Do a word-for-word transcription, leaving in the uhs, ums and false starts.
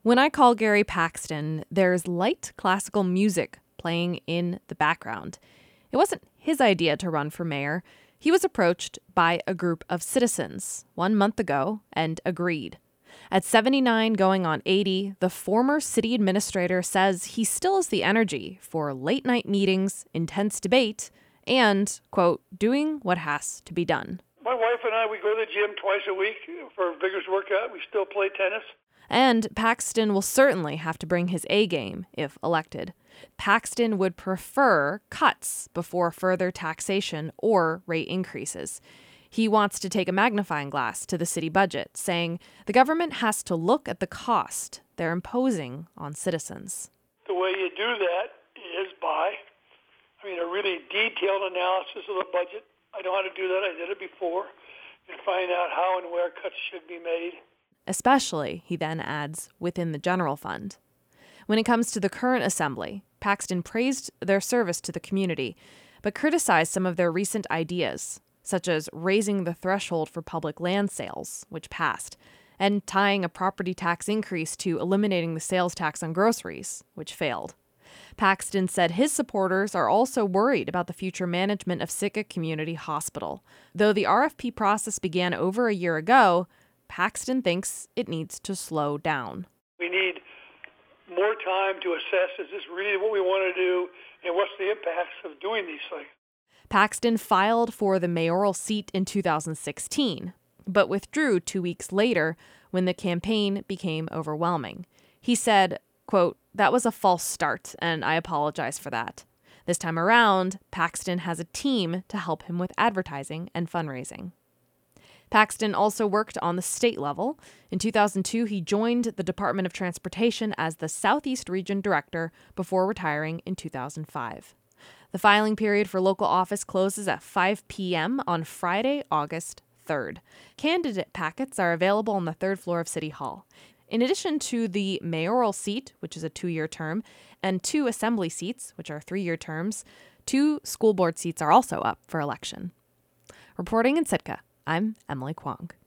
When I call Gary Paxton, there's light classical music playing in the background. It wasn't his idea to run for mayor. He was approached by a group of citizens one month ago and agreed. At seventy-nine going on eighty, the former city administrator says he still has the energy for late-night meetings, intense debate, and, quote, doing what has to be done. My wife and I, we go to the gym twice a week for a vigorous workout. We still play tennis. And Paxton will certainly have to bring his A game if elected. Paxton would prefer cuts before further taxation or rate increases. He wants to take a magnifying glass to the city budget, saying the government has to look at the cost they're imposing on citizens. The way you do that is by, I mean, a really detailed analysis of the budget. I know how to do that. I did it before. And find out how and where cuts should be made. Especially, he then adds, within the general fund. When it comes to the current assembly, Paxton praised their service to the community, but criticized some of their recent ideas, such as raising the threshold for public land sales, which passed, and tying a property tax increase to eliminating the sales tax on groceries, which failed. Paxton said his supporters are also worried about the future management of Sitka Community Hospital. Though the R F P process began over a year ago, Paxton thinks it needs to slow down. We need more time to assess, is this really what we want to do, and what's the impacts of doing these things? Paxton filed for the mayoral seat in two thousand sixteen, but withdrew two weeks later when the campaign became overwhelming. He said, quote, "That was a false start, and I apologize for that. This time around, Paxton has a team to help him with advertising and fundraising." Paxton also worked on the state level. In two thousand two, he joined the Department of Transportation as the Southeast Region Director before retiring in two thousand five. The filing period for local office closes at five p.m. on Friday, August third. Candidate packets are available on the third floor of City Hall. In addition to the mayoral seat, which is a two-year term, and two assembly seats, which are three-year terms, two school board seats are also up for election. Reporting in Sitka, I'm Emily Kwong.